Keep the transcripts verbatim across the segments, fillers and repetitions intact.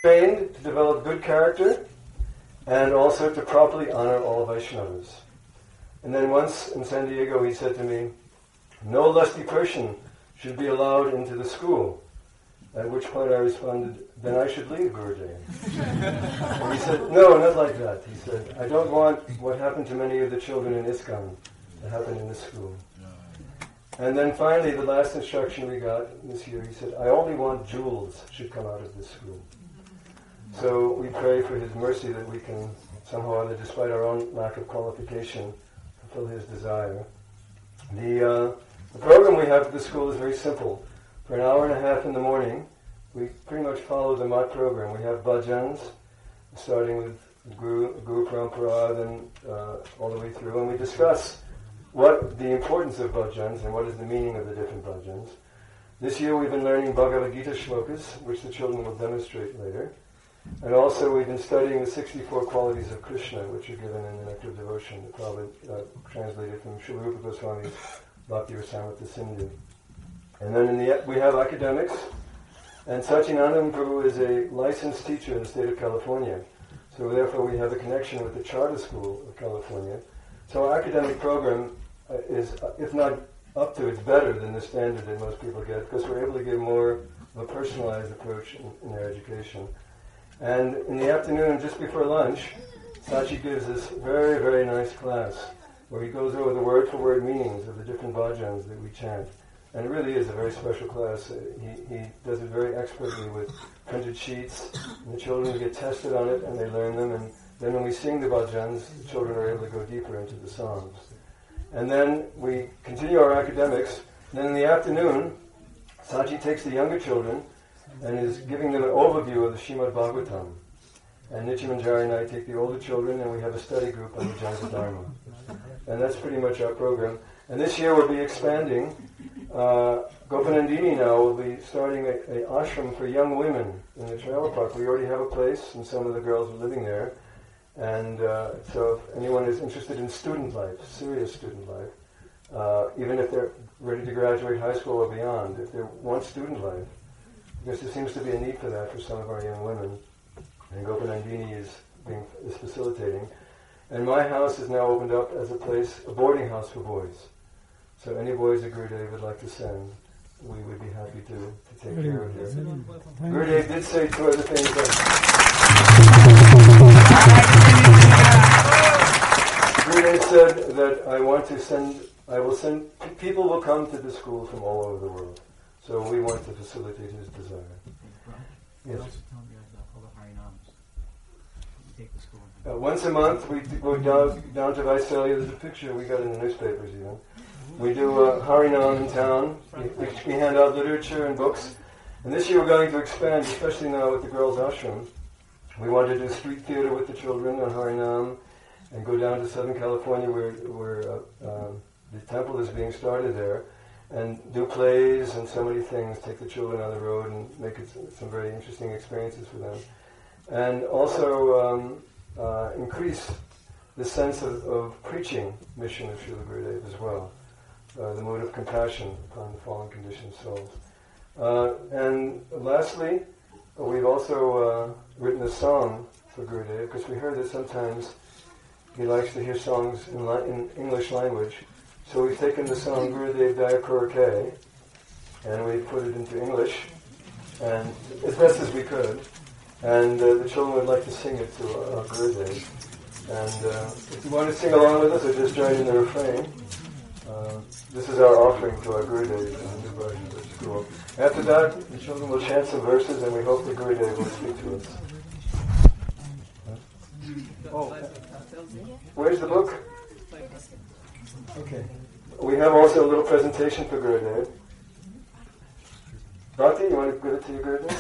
trained to develop good character and also to properly honor all Vaishnavas. And then once in San Diego he said to me, no lusty person should be allowed into the school. At which point I responded, then I should leave, Gurudev. And he said, no, not like that. He said, I don't want what happened to many of the children in ISKCON to happen in this school. And then finally, the last instruction we got this year, he said, I only want jewels should come out of this school. So we pray for his mercy that we can somehow or other, despite our own lack of qualification, fulfill his desire. The, uh, the program we have at the school is very simple. For an hour and a half in the morning, we pretty much follow the Mat program. We have bhajans, starting with Guru, Guru Parampara, then uh, all the way through, and we discuss what the importance of bhajans and what is the meaning of the different bhajans. This year we've been learning Bhagavad Gita shlokas, which the children will demonstrate later. And also we've been studying the sixty-four qualities of Krishna, which are given in the Nectar of Devotion, probably uh, translated from Srila Rupa Goswami's Bhakti Rasamrita Sindhu. And then in the, we have academics, and Satyanandam Prabhu is a licensed teacher in the state of California. So therefore we have a connection with the Charter School of California. So our academic program uh, is, uh, if not up to, it's better than the standard that most people get, because we're able to give more of a personalized approach in, in their education. And in the afternoon, just before lunch, Sachi gives this very, very nice class, where he goes over the word-for-word meanings of the different bhajans that we chant. And it really is a very special class. He, he does it very expertly with printed sheets. And the children get tested on it and they learn them. And then when we sing the bhajans, the children are able to go deeper into the songs. And then we continue our academics. And then in the afternoon, Sachi takes the younger children and is giving them an overview of the Srimad Bhagavatam. And Nitya Manjari and I take the older children and we have a study group on the Jnana Dharma. And that's pretty much our program. And this year we'll be expanding. Uh, Gopanandini now will be starting a, a ashram for young women in the trailer park. We already have a place and some of the girls are living there. And uh, so if anyone is interested in student life, serious student life, uh, even if they're ready to graduate high school or beyond, if they want student life, because there seems to be a need for that for some of our young women. And Gopanandini is, being, is facilitating. And my house is now opened up as a place, a boarding house for boys. So any boys that Gurudev would like to send, we would be happy to, to take care of here. Gurudev did say two other things. That Gurudev said that I want to send, I will send, people will come to the school from all over the world. So we want to facilitate his desire. Yes. Uh, once a month, we go down, down to Visalia. There's a picture we got in the newspapers even. We do uh, Harinam in town. We, we hand out literature and books. And this year we're going to expand, especially now with the girls' ashram. We want to do street theater with the children on Harinam and go down to Southern California where, where uh, uh, the temple is being started there and do plays and so many things, take the children on the road and make it some, some very interesting experiences for them. And also um, uh, increase the sense of, of preaching mission of Srila Gurudev as well. Uh, the mode of compassion upon the fallen conditioned souls. Uh, and lastly, we've also uh, written a song for Gurudev, because we heard that sometimes he likes to hear songs in, li- in English language. So we've taken the song Gurudev Daya Korake, and we've put it into English, and as best as we could. And uh, the children would like to sing it to uh, Gurudev. And uh, if you want to sing along with us or just join in the refrain, Uh, this is our offering to our Gurudev in the New Bhagavad School. After that, the children will chant some verses and we hope the Gurudev will speak to us. Huh? Oh, where's the book? Okay. We have also a little presentation for Gurudev. Bhakti, you want to give it to your Gurudev?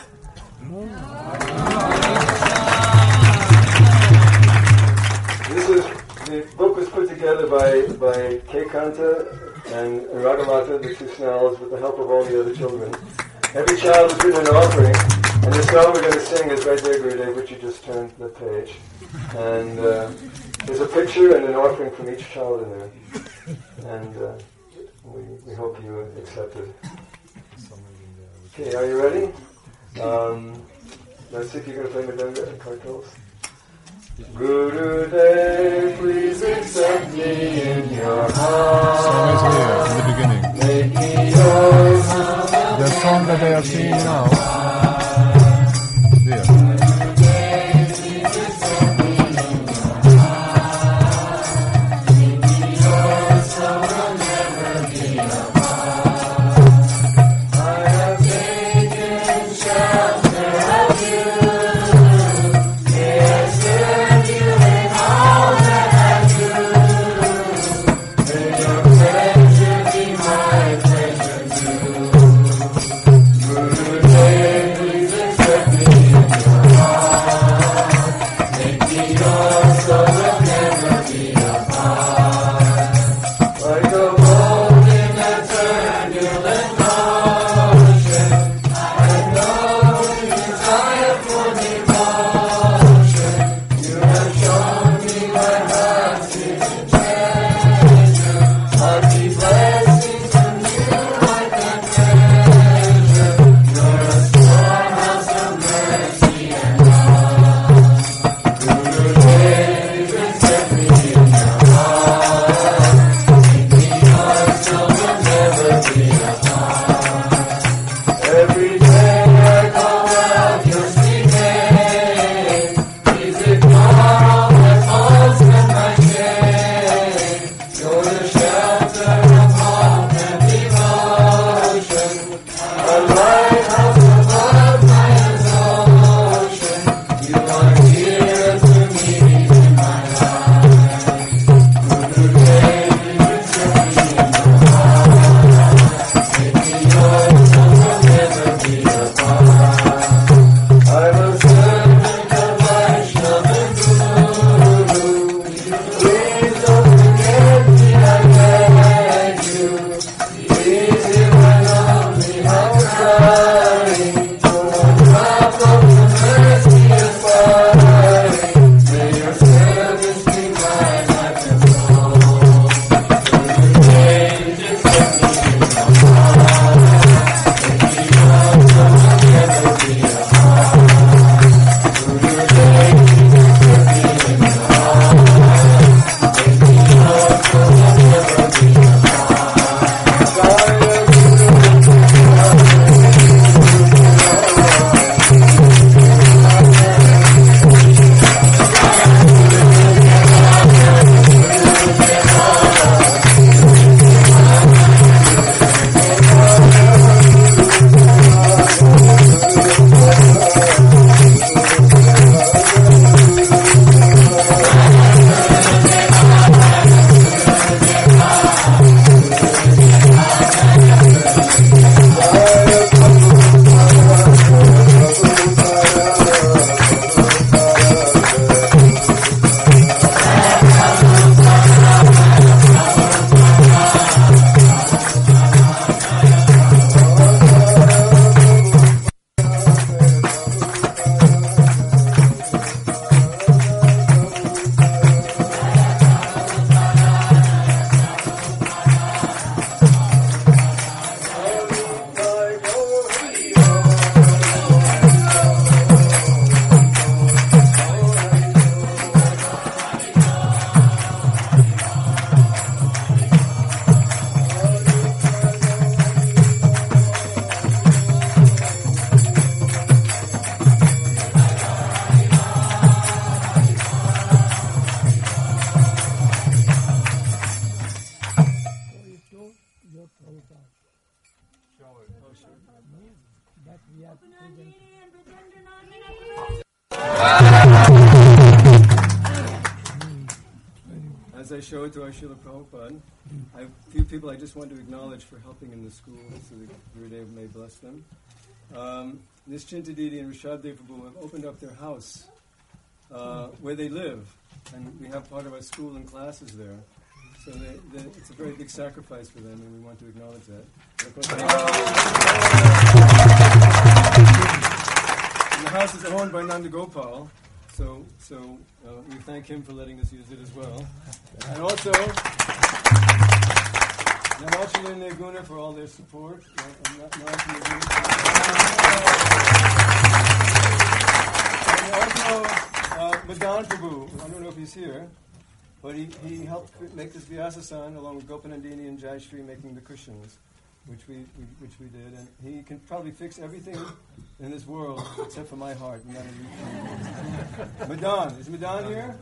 This is The book was put together by, by K. Kanta and Ragalata, the two Snells, with the help of all the other children. Every child has written an offering, and the song we're going to sing is right there, Gurudev, which you just turned the page. And uh, there's a picture and an offering from each child in there. And uh, we, we hope you accept it. Okay, are you ready? Um, Nasik, you're going to play Madanga and cartels? Gurudev, please accept me in your heart. The song is here, in the beginning. Make me yours. The song that they are singing now. There. As I show it to our Srila Prabhupada, I have a few people I just want to acknowledge for helping in the school, so that Gurudev may bless them. Um, Nischinta Didi and Rishaddev Prabhu have opened up their house uh, where they live, and we have part of our school and classes there. So they, they, it's a very big sacrifice for them, and we want to acknowledge that. And the house is owned by Nanda Gopal, so so uh, we thank him for letting us use it as well. And also, Namachali and Nirguna for all their support. But he, he helped make this Vyasa-san along with Gopanandini and Jayashri making the cushions, which we, we which we did. And he can probably fix everything in this world except for my heart. Madan, is Madan here?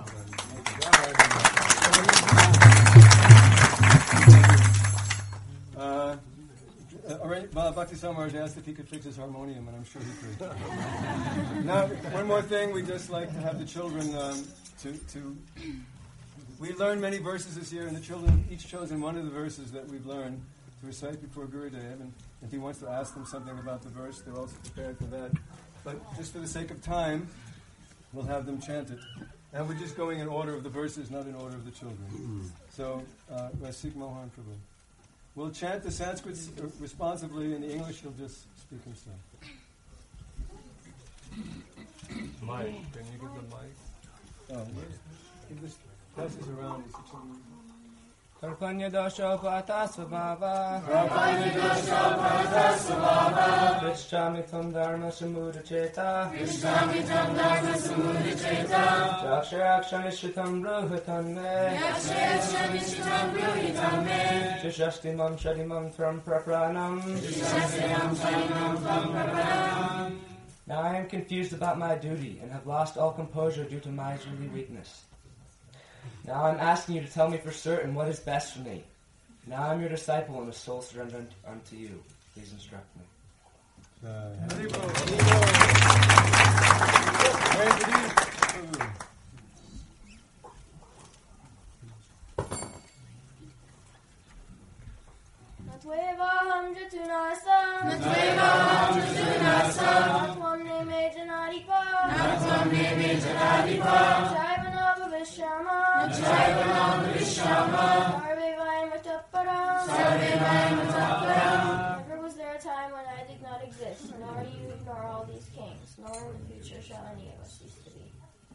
Uh, uh, Bhakti Samaraj asked if he could fix his harmonium, and I'm sure he could. Now, one more thing, we just like to have the children um, to, to... We learned many verses this year, and the children each chosen one of the verses that we've learned to recite before Gurudev, and if he wants to ask them something about the verse, they're also prepared for that. But just for the sake of time, we'll have them chant it. And we're just going in order of the verses, not in order of the children. So, uh, Rasik Mohan Prabhu. We'll chant the Sanskrit responsibly, and the English he'll just speak himself. Mic. Can you give the mic? Oh, where's, give this, pass this around. Karpanya dosha pata svabhava Karpanya dosha pata svabhava Vishrami tam dharma samudha cheta Vishrami tam dharma samudha cheta Yaksharaksha nishritam bruhatam me Yaksharaksha nishritam bruhatam me Shashasti mam shadimam tram prapranam Shashasti mam shadimam tram prapranam. Now I am confused about my duty and have lost all composure due to miserly weakness. Now I'm asking you to tell me for certain what is best for me. Now I'm your disciple and a soul surrendered unto you. Please instruct me. Natvevam jatunasam Natvevam jatunasam Natvam neme janadipa Natvam neme janadipa Jaivanava Vishrama Jaivanava Vishrama Sarve Vayam Ataparam Sarve Vayam Ataparam. Never was there a time when I did not exist, nor you, nor all these kings, nor in the future shall any of us cease to be.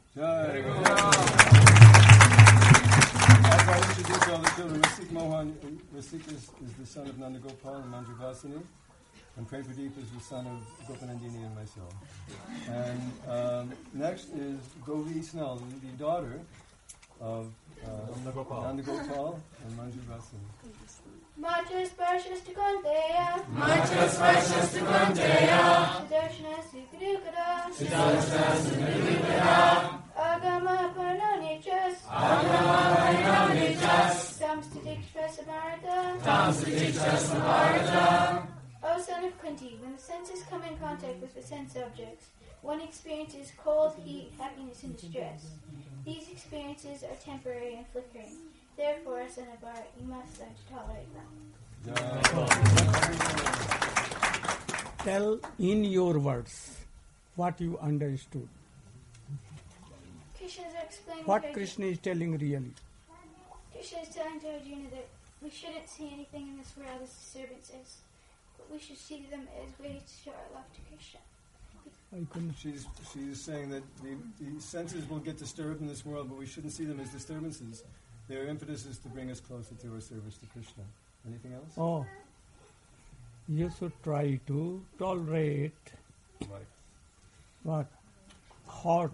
As I introduce all the children, Rasik Mohan, Rasik is, is the son of Nanda Gopal and Manju Vasini, and Prem Pradeep is the son of Gopanandini and myself. And um, next is Govi Snell, the daughter of uh, Nanda Gopal and Manju Vasini. Mantra Sparshas Tukanteya Mantra Sparshas Tukanteya Sudarshana Sukadukada Sudarshana Sukadukada Agama Parnonichas Agama Parnonichas Tamstadikshra Samarata Tamstadikshra Samarata. O son of Kunti, when the senses come in contact with the sense objects, one experiences cold, heat, happiness, and distress. These experiences are temporary and flickering. Therefore, son of Bharat, you must learn to tolerate them. Tell in your words what you understood. Krishna is explaining What to Krishna is telling really. Krishna is telling to Arjuna that we shouldn't see anything in this world as disturbances, but we should see them as ways to show our love to Krishna. I couldn't. She's she's saying that the, the senses will get disturbed in this world, but we shouldn't see them as disturbances. Their impetus is to bring us closer to our service to Krishna. Anything else? Oh, you should try to tolerate Right. what? Hot,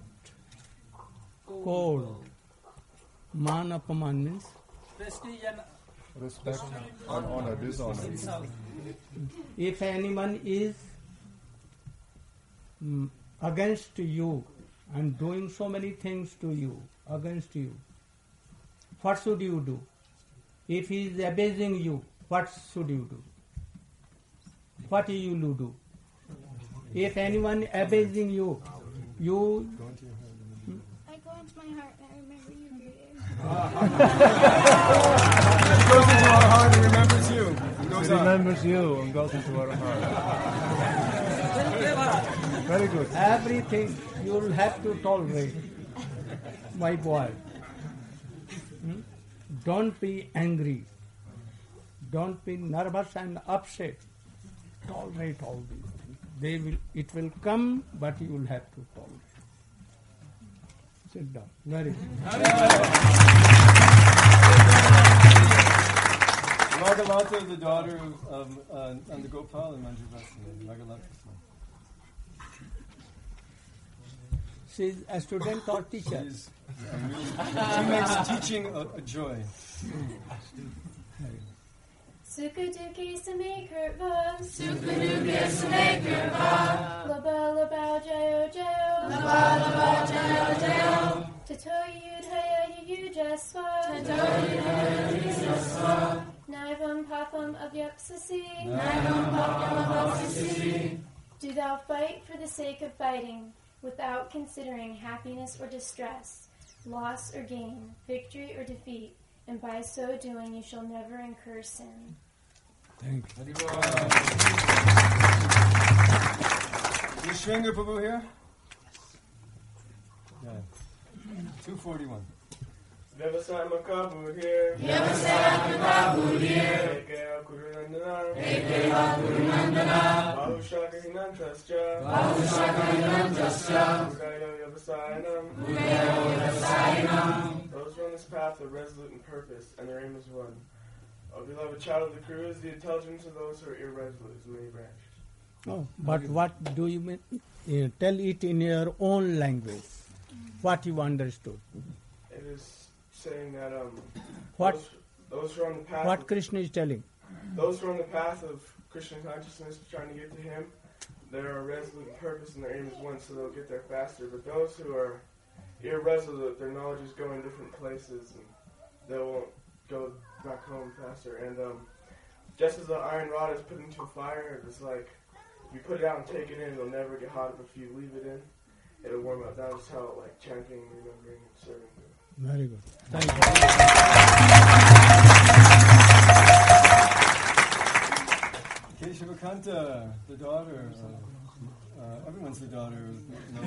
cold. Man apaman means Respect and honor, dishonor. if anyone is mm, against you and doing so many things to you, against you, what should you do? If he is abusing you, what should you do? What will you do? If anyone abusing you, you... I go into my heart and I remember you, It goes into our heart and remembers you. It goes He on. remembers you and goes into our heart. Very good. Everything you will have to tolerate, my boy. Hmm? Don't be angry. Don't be nervous and upset. Tolerate all these things. They will. It will come, but you will have to tolerate. Sit down. Very good. Margalata, the daughter of, of uh, Nanda Gopal and Manju Vasini. Margalata. She is a student or teacher? She's She makes teaching a, a joy. Sukaduki same kurva, Sukaduki same kurva, Laba laba jayo jayo, Laba laba jayo jayo, Tato yudhaya yujaswa, Tato yudhaya yujaswa, Naivam papam avyapsasi, Naivam papam avyapsasi. Do thou fight for the sake of fighting, without considering happiness or distress, loss or gain, victory or defeat, and by so doing you shall never incur sin. Thank you. Is Shringa Prabhu here? Yeah. two forty-one. Vyavasaya Makabud here. Vyavasaya Makabud here. Ekaya Kurunandana. Ekaya Kurunandana. Bahushaka Hinantrascha. Bahushaka Hinantrascha. Udayo Yavasayanam. Udayo Yavasayanam. Those who are on this path are resolute in purpose, and their aim is one. O beloved child of the crew is the intelligence of those who are irresolute is many branched. Oh, but what do you mean? Uh, tell it in your own language. What you understood. It is saying that um, What? Those, those who are on the path. What of, Krishna is telling. Those who are on the path of Krishna consciousness, trying to get to Him, they are resolute in purpose, and their aim is one, so they'll get there faster. But those who are irresolute, their knowledge is going different places, and they won't go back home faster. And um, just as the iron rod is put into a fire, it's like if you put it out and take it in, it'll never get hot. But if you leave it in, it'll warm up. That's how like chanting, remembering, and serving. Very good. Thank you. Keshavakanta, the daughter of, uh, everyone's the daughter of, no.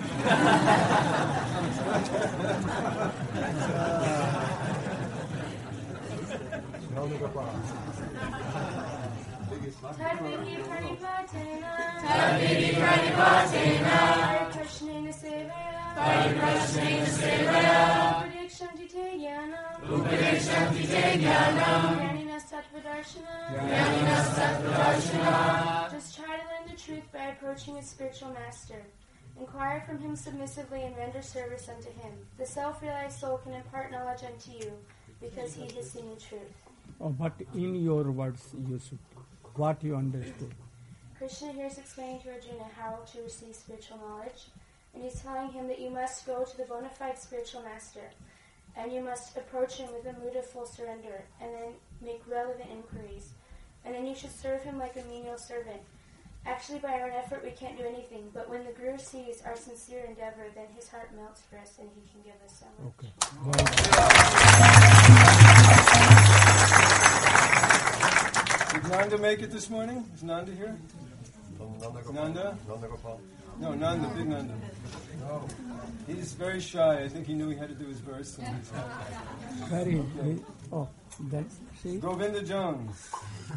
Tadvidi pranipatena, Tadvidi pranipatena, Pariprashnena sevaya, Pariprashnena sevaya, Upadiksham te jnanam, Upadiksham te jnanam, Jnaninas tattvadarshana, Jnaninas tattvadarshana. Just try to learn the truth by approaching a spiritual master. Inquire from him submissively and render service unto him. The self-realized soul can impart knowledge unto you, because he has seen the truth. Oh, but in your words, you should. What you understood. Krishna here is explaining to Arjuna how to receive spiritual knowledge, and he's telling him that you must go to the bona fide spiritual master, and you must approach him with a mood of full surrender, and then make relevant inquiries, and then you should serve him like a menial servant. Actually, by our own effort, we can't do anything, but when the Guru sees our sincere endeavor, then his heart melts for us, and he can give us so much. Okay. Did Nanda make it this morning? Is Nanda here? Nanda? No, Nanda, big Nanda. He's very shy. I think he knew he had to do his verse. And he's Very, very, oh, that's, see? Govinda Jones.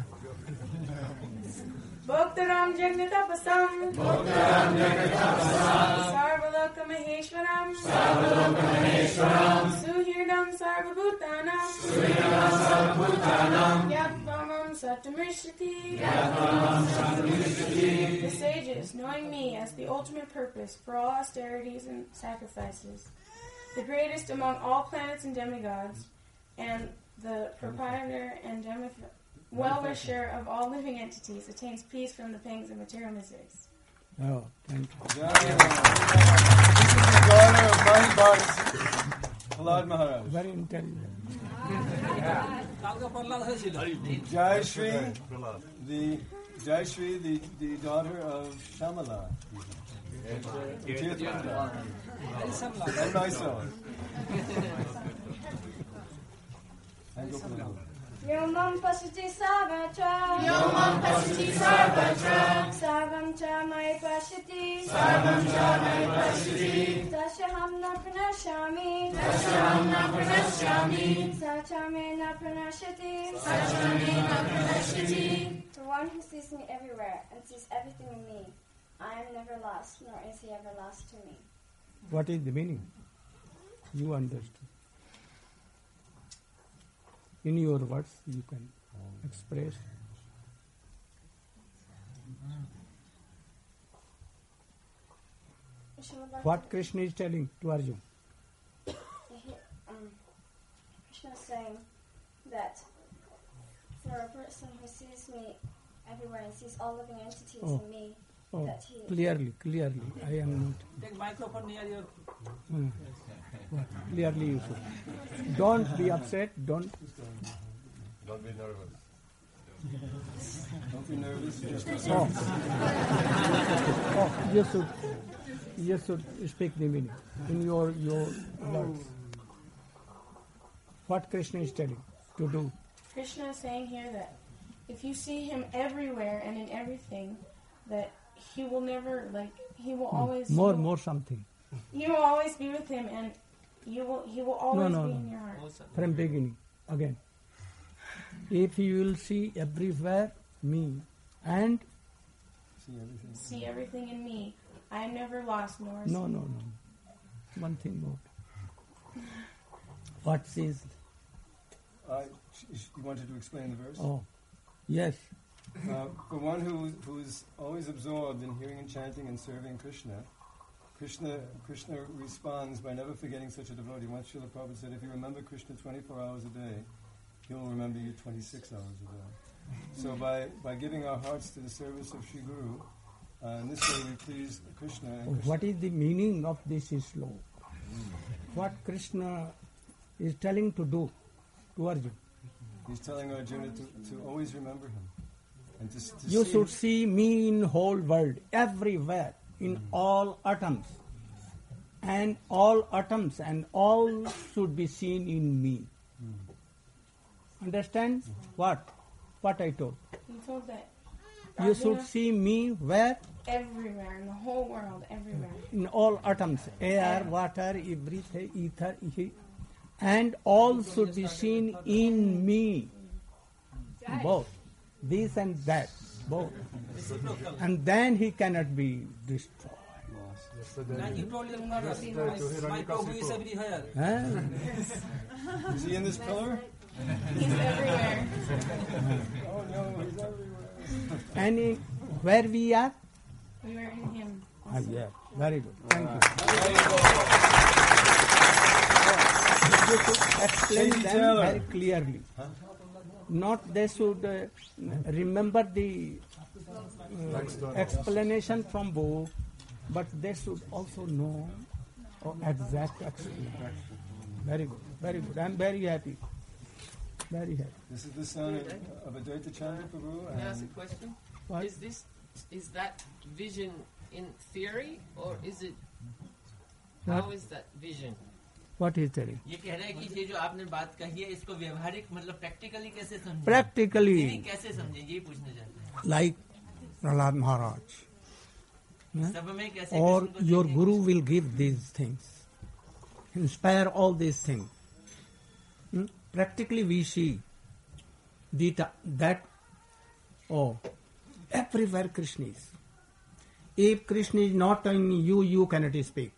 Bhaktaram Jagnatapasam Bhaktaram Jagnatapasam Sarvaloka Maheshwaram Sarvaloka Maheshwaram Suhirdam Sarvabhutanam Suhirdam Sarvabhutanam Yatmamam Satamrishati Yatmamam Satamrishati. The sages, knowing me as the ultimate purpose for all austerities and sacrifices, the greatest among all planets and demigods, and the proprietor and demif- well-wisher of all living entities, attains peace from the pangs of material miseries. Oh, thank you. Yeah. This is the daughter of Mahibars, Prahlad Maharaj. Very intelligent. Jai Shri, the Jai Shri, the, the daughter of Shamala. And myself. And Gopala. Yomam pasati sarvatra, Yomam pasati sarvatra, sarvam cha mai pasati, Sarvam cha mai pasati, Tasaham na pranashami, Tasaham na pranashyami, Sachame na pranashati, Sachame na pranashyati. For one who sees me everywhere and sees everything in me, I am never lost, nor is he ever lost to me. What is the meaning? You understood. In your words, you can express. Srimad What Krishna is telling to Arjuna. He Krishna is saying that for a person who sees me everywhere and sees all living entities Oh. in me, Oh, that he... clearly, clearly, I am not. Take microphone near your... Hmm. What? Clearly you should. Don't be upset, don't. Don't be nervous. Don't be nervous. Just Oh. Oh, you should, you should speak the meaning in your, your words. What Krishna is telling to do. Krishna is saying here that if you see him everywhere and in everything, that he will never, like, he will always... More, he will, more something. You will always be with him, and you will. he will always no, be no. in your heart. From beginning, again. If you will see everywhere me and... see everything. See everything in me. I am never lost, nor is No, no, no. One thing more. What says... Uh, sh- sh- you wanted to explain the verse? Oh, yes. Uh, for one who who is always absorbed in hearing and chanting and serving Krishna, Krishna Krishna responds by never forgetting such a devotee. Once Srila Prabhupada said, if you remember Krishna twenty-four hours a day, he will remember you twenty-six hours a day. So by, by giving our hearts to the service of Sri Guru, uh, in this way we please Krishna. And Krishna. What is the meaning of this sloka? What Krishna is telling to do to Arjuna? He's telling Arjuna to, to always remember him. And to, to You see should see me in whole world, everywhere, in all atoms. And all atoms and all should be seen in me. Understand? What? What I told. He told that You Arjuna, should see me where? everywhere, in the whole world, everywhere. In all atoms. Air, water, everything, ether, he- and all should be seen in me. Both. This and that. Both. And then he cannot be destroyed. Now you told him not to see my, my Prabhu is everywhere. Huh? Is he in this pillar? He's everywhere. Oh no, he's everywhere. And in, where we are? We are in him. Ah, yeah. Very good. Thank you. You should explain Shady them Taylor. very clearly. Not they should uh, remember the uh, explanation from book, but they should also know uh, exact explanation. Very good, very good. I am very happy. Very happy. This is the son of, of Advaita Chandra Prabhu. Can I ask a And question? What? Is this is that vision in theory or is it? What? How is that vision? What is telling? ये कह रहे हैं कि ये जो आपने बात कही है इसको व्यवहारिक मतलब प्रैक्टिकली कैसे समझें? Practically. नहीं, कैसे समझें ये पूछना चाहते हैं. Like Prahlad Maharaj. Huh? सब में कैसे Or कृष्ण को your देखें? guru will give these things. Inspire all these things. Hmm? Practically we see the, ta- that, oh, everywhere Krishna is. If Krishna is not in you, you cannot speak.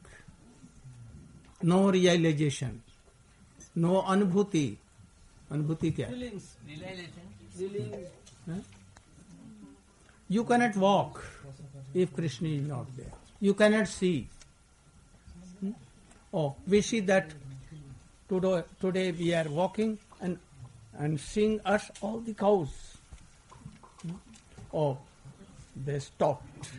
No realization. No anubhuti. Anubhuti kya? Feelings, realization. Huh? You cannot walk if Krishna is not there. You cannot see. Hmm? Oh, we see that today, today we are walking and and seeing us all the cows. Hmm? Oh, they stopped.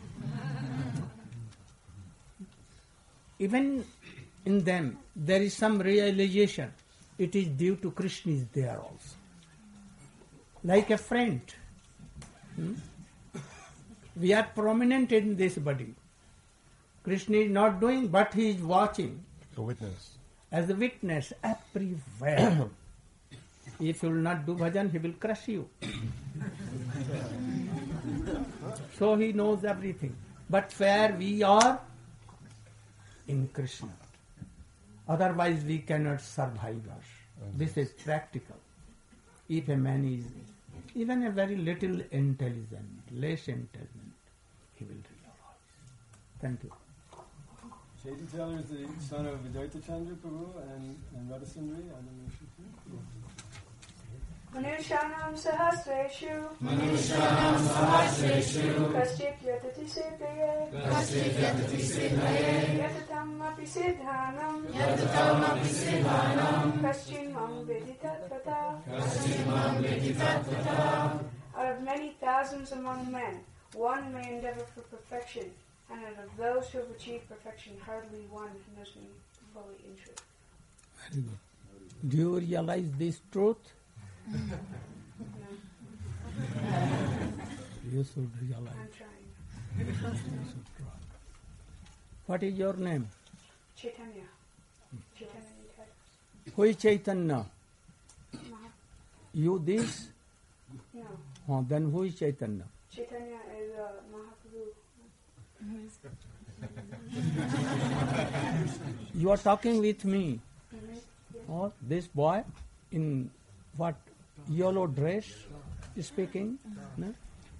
Even in them there is some realization. It is due to Krishna is there also. Like a friend. Hmm? We are prominent in this body. Krishna is not doing, but he is watching. A witness. As a witness everywhere. If you will not do bhajan, he will crush you. So he knows everything. But where we are? In Krishna. Otherwise we cannot survive us. This is practical. If a man is even a very little intelligent, less intelligent, he will realize. Thank you. Shady Taylor is the son of Advaita Chandra Prabhu and, and Radhasundari. I don't know if she's here. Manushanam sahasreshu Manushanam sahasreshu Kaschip yatati sepaye Kaschip yatati sepaye Yatatam Yattatamapi siddhanam Yattatamapi siddhanam Kaschimam viditattvata Kaschimam viditattvata. Out of many thousands among men, one may endeavor for perfection, and out of those who have achieved perfection, hardly one knows me fully in truth. Very good. Do you realize this truth? No. You should realize. I'm trying. You should try. What is your name? Chaitanya. Chaitanya Nitya. Who is Chaitanya? Maha- You this? No. Oh, then who is Chaitanya? Chaitanya is uh, Mahaprabhu. You are talking with me. Mm-hmm. Or this boy in what yellow dress is speaking? No?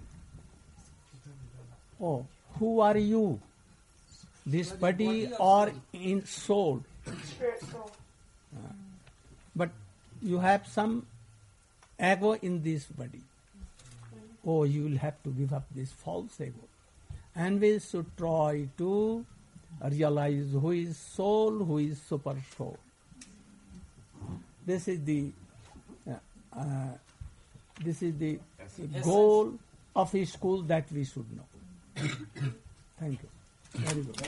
Oh, who are you? This body or in soul? Spirit soul. Uh, but you have some ego in this body. Oh, you will have to give up this false ego. And we should try to realize who is soul, who is super soul. This is the uh, uh, this is the goal of a school that we should know. Thank you. Very good.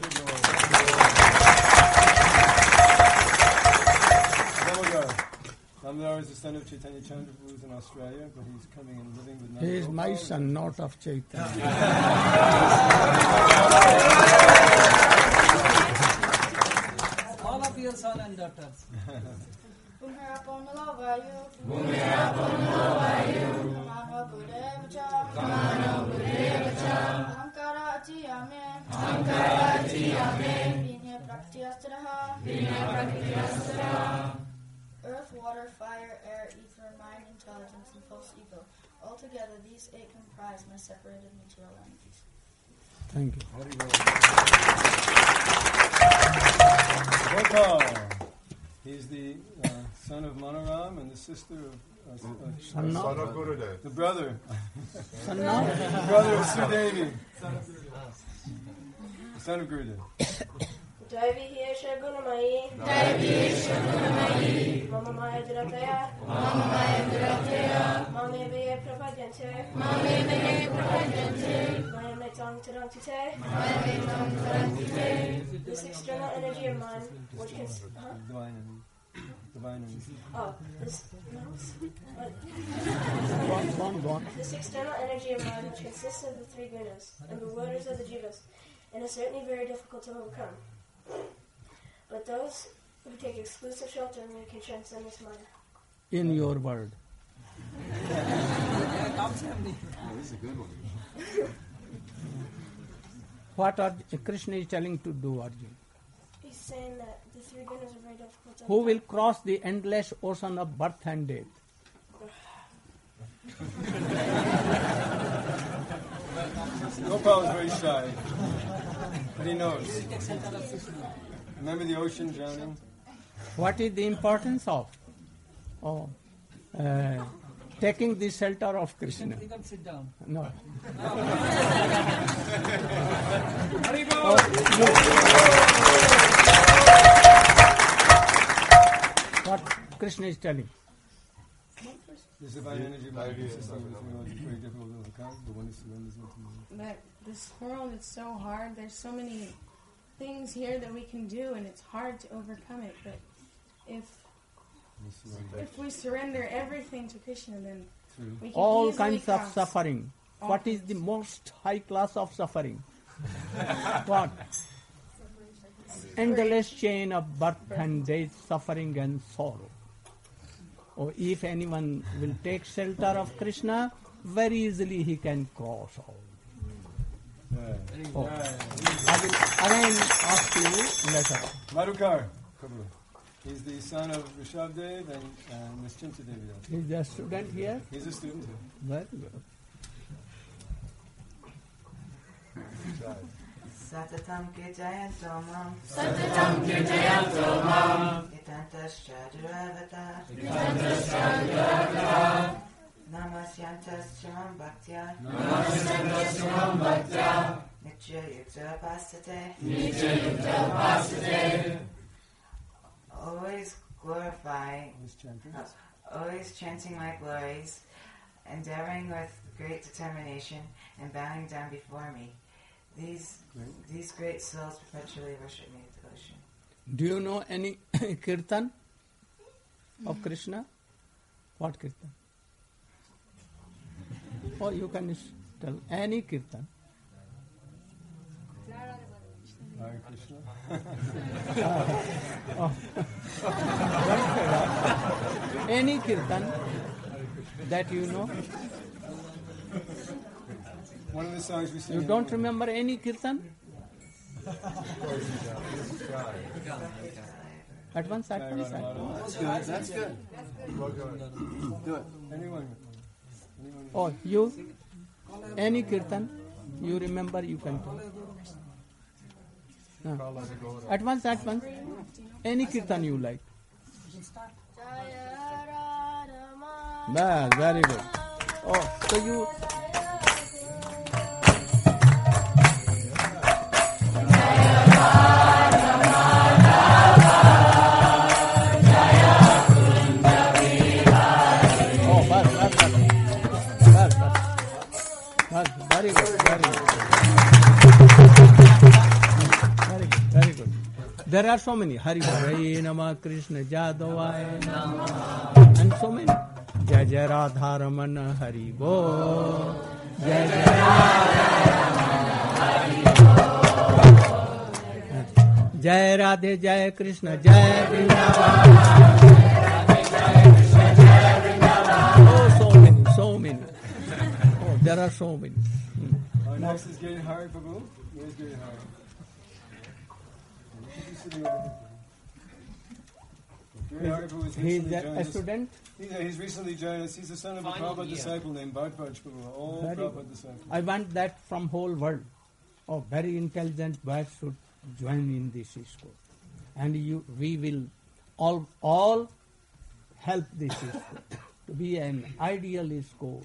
Damodar. Damodar is the son of Chaitanya Chandra, who is in Australia, but he's coming and living with Nanda He is my Gopal. son, not of Chaitanya. All of your sons and daughters. Earth, water, fire, air, ether, mind, intelligence, and false ego. Altogether, these eight comprise my separated material entities. Thank you. Gopal. He's the uh, son of Manoram and the sister of uh, uh, Son of- Son of Gurudev. The brother. Son of- The brother of Sudevi. The son of Gurudev. Devi Yesha Gunamayi. Devi Yesha Gunamayi. Mama Maya Durataya. Mama Maya Durataya. Mame Veye Prabhadyante. Mame Veye Prabhadyante. Maya Metang Tarantite. Maya Metang Tarantite. This external energy of mine, which consists. Huh? Divine energy. Divine energy. Oh, this. No, what? Go on, go on, go on. This external energy of mine, which consists of the three gunas and the waters of the jivas, and is certainly very difficult to overcome. But those who take exclusive shelter in me can transcend this mind. In your word. Oh, this is a good one. What are Krishna is telling to do, Arjun? He's saying that the three gunas are very difficult to Who will overcome. cross the endless ocean of birth and death? Gopal is very shy. But he knows. Remember the ocean drowning? What is the importance of oh, uh, taking the shelter of Krishna? You can sit down. No. What Krishna is telling? This divine energy of mind consists of the three worlds. It's very difficult to overcome, but when it surrenders into me. That this world is so hard. There's so many things here that we can do, and it's hard to overcome it. But if if we surrender everything to Krishna, then we can All easily kinds of cross suffering. all What is kinds. the most high class of suffering? What? Endless chain of birth and death, suffering and sorrow. Or if anyone will take shelter of Krishna, very easily he can cross all. Oh. I will again ask you later. Madhukar Kabul. He's the son of Rishabdev and uh, Nischinta Devi. Is a student here? He's a student here. Very good. Satatam ke jayanto mam. Satatam ke jayanto mam. Itantascha duravatar. Itantascha duravatar. Namasyantas Chimam Bhaktya Namasyantas Chimam Bhaktya Nitya Yukta Pastate Nitya Yukta Pastate. Always glorify, Always chanting. uh, always chanting my glories, endeavoring with great determination, and bowing down before me. These Great. these great souls perpetually worship me with devotion. Do you know any kirtan of Krishna? What kirtan? Or you can tell any kirtan. Hare Krishna. Oh. Any kirtan that you know? One of the songs we sing. You don't remember any kirtan? At once, at once, at once. That's good. That's good. Do it. Anyone. Anyone. Oh, you? Any kirtan you remember, you can tell. No. At once, at once. Any kirtan you like. Well, very good. Oh, so you... Oh, bas, bas, bas. Bas, bas. Bas, very good, very good. Very good, very good. There are so many. Hari Hari Nama Krishna Jadavaya Nama. And so many. Jai Jai Radha Ramana Hari Bo. Jai Jai Jai Radhe Jai Krishna Jai Vrindavan. Oh, so many, so many. Oh, there are so many. Hmm. Our next is Giri Hari Prabhu. Where's Giri Hari? Giri Hari Prabhu is He is recently a, joined a us. student. He's, uh, he's recently joined us. He's the son of a Final Prabhupada year. disciple named Bhardwaj Prabhu. All Very Prabhupada good. disciples. I want that from whole world. Oh, very intelligent boys should join in this school, and you, we will all all help this school to be an ideal school.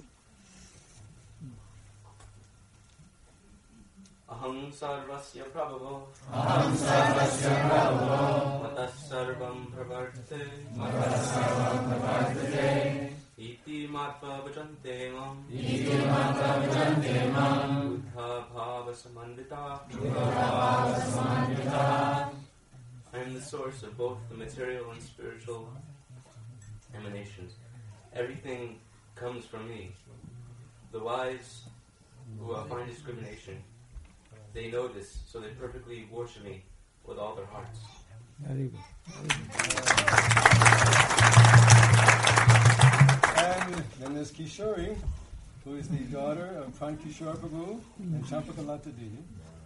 Aham sarvasya prabhavo Aham sarvasya prabhavo Matah sarvam pravartate Matah sarvam pravartate Iti matva bhajante mam Iti matva bhajante mam Buddha bhava samandita Buddha bhava samandita. I am the source of both the material and spiritual emanations. Everything comes from me. The wise who uh, find discrimination, they know this, so they perfectly worship me with all their hearts. Very good. And then there's Kishori, who is the daughter of Pran Kishore Prabhu and Champakalata Devi.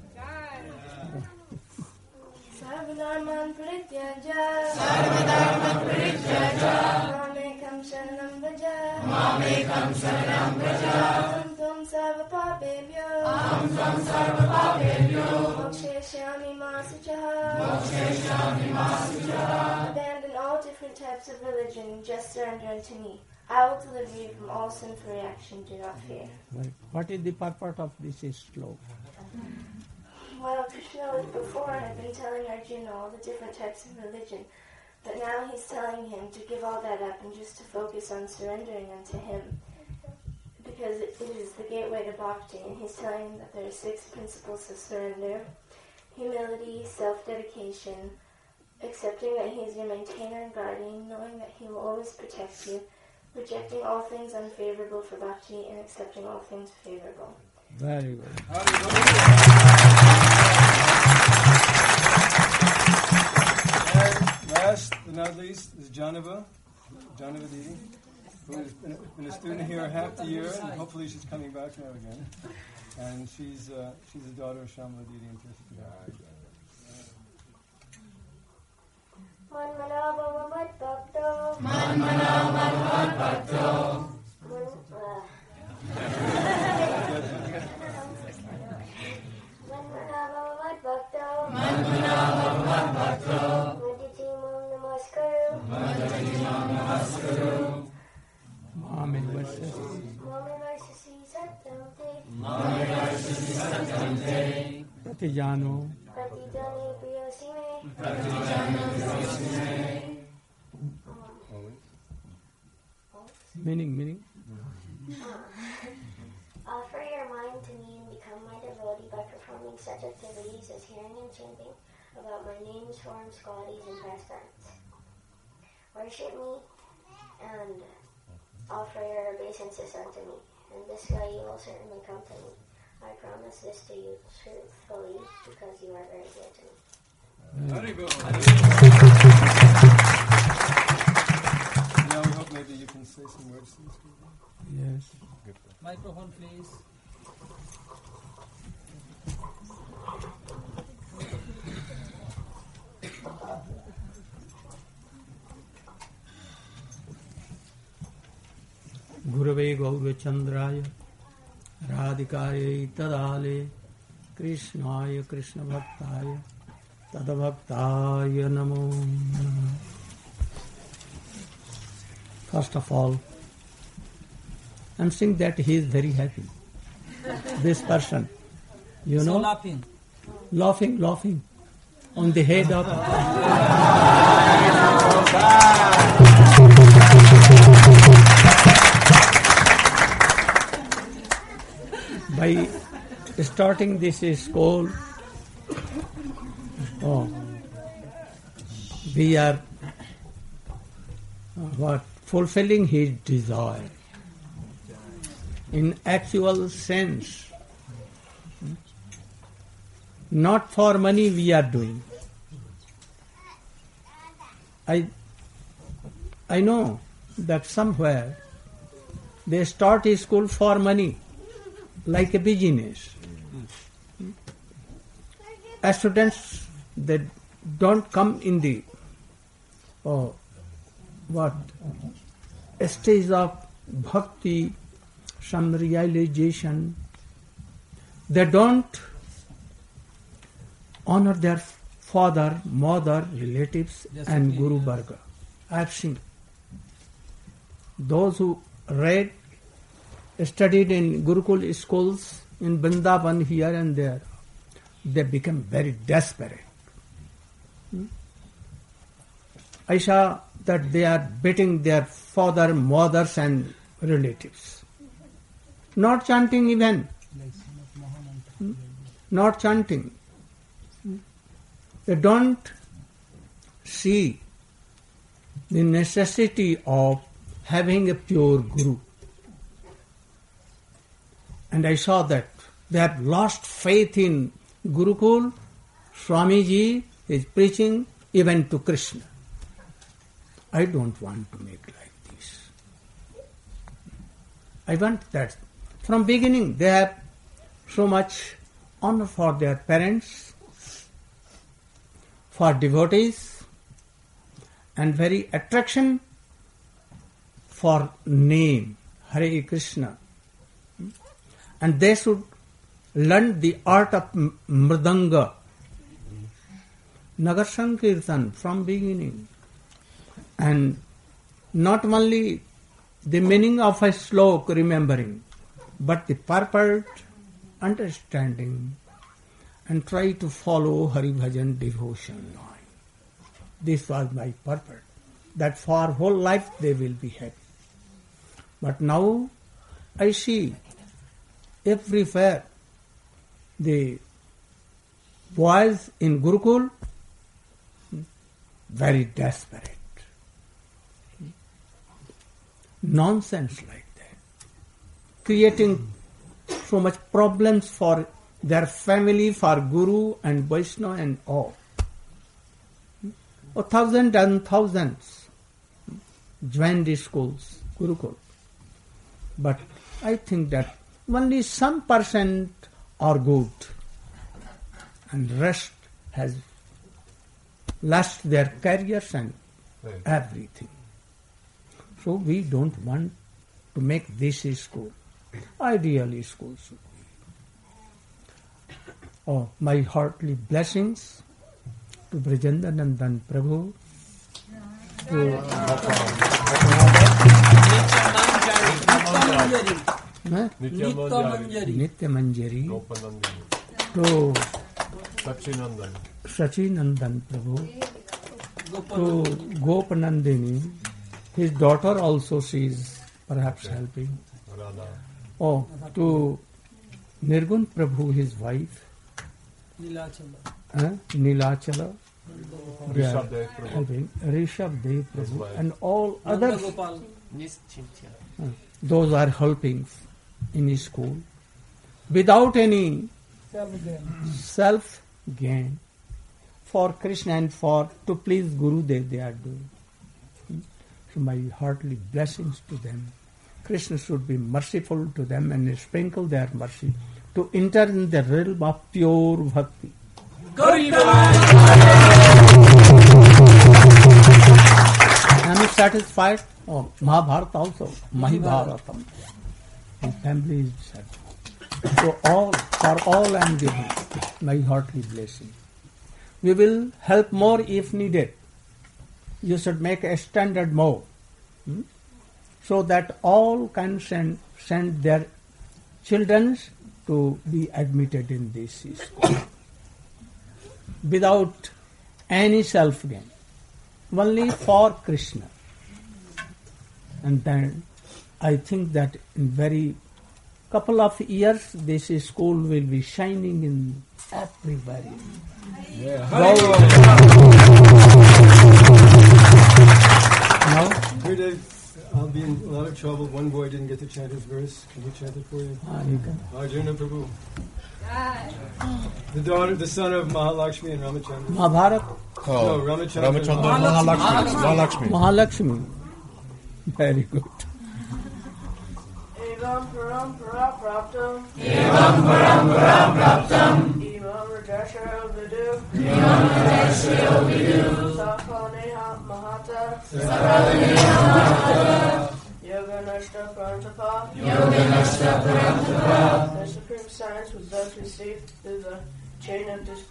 Sarvadharman Parityaja Sarvadharman Parityaja Mamekam Sharanam Vraja Mamekam Sharanam Vraja Aham Tvam Sarva Papebhyo Aham Tvam Sarva Papebhyo Mokshayashyami Ma Suchaha Mokshayashyami Ma Suchaha. Abandon all different types of religion, just surrender unto me. I will deliver you from all sinful reaction, do not fear. What is the purport of this sloka? Well, Krishna was before had been telling Arjuna all the different types of religion, but now he's telling him to give all that up and just to focus on surrendering unto him, because it is the gateway to bhakti, and he's telling him that there are six principles of surrender: humility, self-dedication, accepting that he is your maintainer and guardian, knowing that he will always protect you, rejecting all things unfavorable for bhakti, and accepting all things favorable. Very good. And last but not least is Janava, Janava Devi, who has been a, been a student here half the year, and hopefully she's coming back now again. And she's uh, she's the daughter of Shamala Devi and Tirthika. Manmana bhava mat bhakto. Manmana bhava mat bhakto. Manmana bhava mat bhakto. Manmana bhava mat bhakto. Madhiti mam namaskaru. Madhiti mam namaskaru. Amen. Pratijano. Meaning, meaning. Offer your mind to me and become my devotee by performing such activities as hearing and chanting about my names, forms, qualities, and pastimes. Worship me and offer your obeisances unto me. In this way you will certainly come to me. I promise this to you truthfully because you are very dear to me. Now we hope maybe you can say some words to these people. Yes. Microphone, please. Gurave Gaurachandraya Radhikaya Tadale Krishnaya Krishna Bhaktaya Tadabhaktaya Namo Namo. First of all, I'm saying that he is very happy. This person, you So know, laughing. laughing, laughing on the head of. By starting this school, oh, we are uh, what fulfilling his desire. In actual sense, not for money we are doing. I I know that somewhere they start a school for money, like a business. As students, they don't come in the oh, what stage of bhakti, some realization. They don't honor their father, mother, relatives, Yes, and okay, Guru yes. Varga. I have seen those who read, studied in Gurukul schools in Vrindavan here and there, they become very desperate. Hmm? I saw that they are beating their father, mothers, and relatives. Not chanting even. Hmm? Not chanting. Hmm? They don't see the necessity of having a pure Guru. And I saw that they have lost faith in Gurukul. Swamiji is preaching even to Krishna. I don't want to make like this. I want that from beginning they have so much honor for their parents, for devotees, and very attraction for name, Hare Krishna. And they should learn the art of m- mridanga, Nagar Sankirtan from beginning. And not only the meaning of a slok remembering, but the purport understanding, and try to follow Hari Bhajan devotion line. This was my purpose, that for whole life they will be happy. But now I see everywhere the boys in Gurukul very desperate. Nonsense like that. Creating so much problems for their family, for Guru and Vaishnava and all. Oh, thousands and thousands joined the schools, Gurukul. But I think that only some percent are good and rest has lost their careers and everything. So we don't want to make this a school. Ideally school should be. Oh, my heartily blessings to Brajendanandan Prabhu. To Huh? Nitya Manjari. Nitya Manjari. Gopanandini. To Sachinandan. Sachinandan Prabhu. To Gopanandini. His daughter also she is perhaps okay. helping. Radha. Oh, to Nirgun Prabhu, his wife. Nilachala. Huh? Nilachala. Rishabh Dev Prabhu. Helping. Rishabh Dev Prabhu. And all others. Uh, those are helping in his school. Without any self gain. For Krishna and for to please Gurudev they are doing. So my heartily blessings to them. Krishna should be merciful to them and sprinkle their mercy to enter in the realm of pure bhakti. Am I satisfied? Oh, Mahabharata also. Mahibharatam. And family is satisfied. So all, for all I am giving my heartly blessing. We will help more if needed. You should make a standard more. Hmm? So that all can send, send their children to be admitted in this school. Without any self-gain. Only for Krishna. And then I think that in very couple of years this school will be shining in everywhere. Yeah. No? Here, Dave, I'll be in a lot of trouble. One boy didn't get to chant his verse. Can we chant it for you? Ah, you can. Arjuna Prabhu. The daughter, the son of Mahalakshmi and Ramachandra. Mahabharata? Oh, no, Ramachandra. Ramachandra. Mahalakshmi. Mahalakshmi. Mahalakshmi. Very good. Evam param para praptam. Evam param para praptam. Imam Rajashaya vidu. Imam Rajashaya vidu. Sakalaneha mahata. Sakalaneha mahata. Yoga nashta parantapa. Yoga nashta parantapa. The supreme science was thus received through the chain of dis-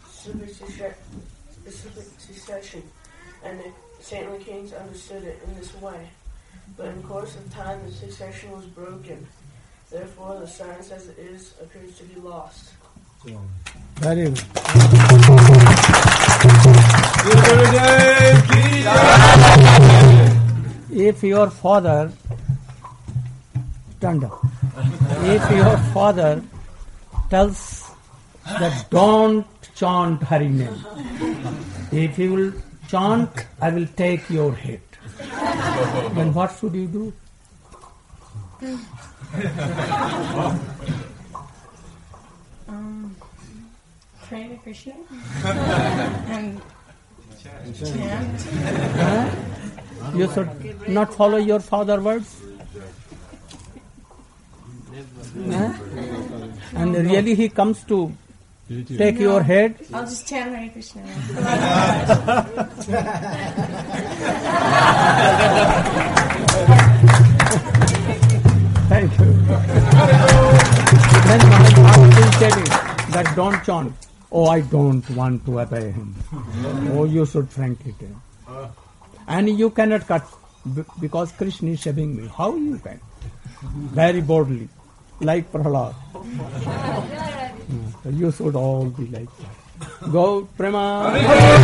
succession, and the saintly kings understood it in this way. But in course of time, the succession was broken. Therefore, the science as it is appears to be lost. Very good. If your father, stand up. If your father tells that don't chant Hari name, if you will chant, I will take your head. Then what should you do? um, pray to Krishna and chant. Huh? You should not follow your father's words. Huh? And really he comes to take no, your head. I'll just chant Hare Krishna. Thank you. Then Maharaj is telling that don't chant. Oh, I don't want to obey him. Oh, you should frankly tell. And you cannot cut because Krishna is saving me. How you can? Very boldly, like Prahlad. So you should all be like that. Go, Prema.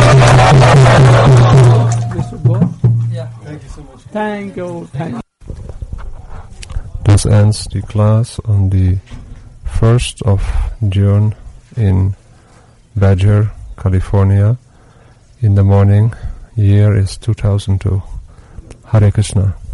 You should go. Yeah. Thank you so much. Thank you. Thank you. This ends the class on the first of June in Badger, California. In the morning, year is two thousand two. Hare Krishna.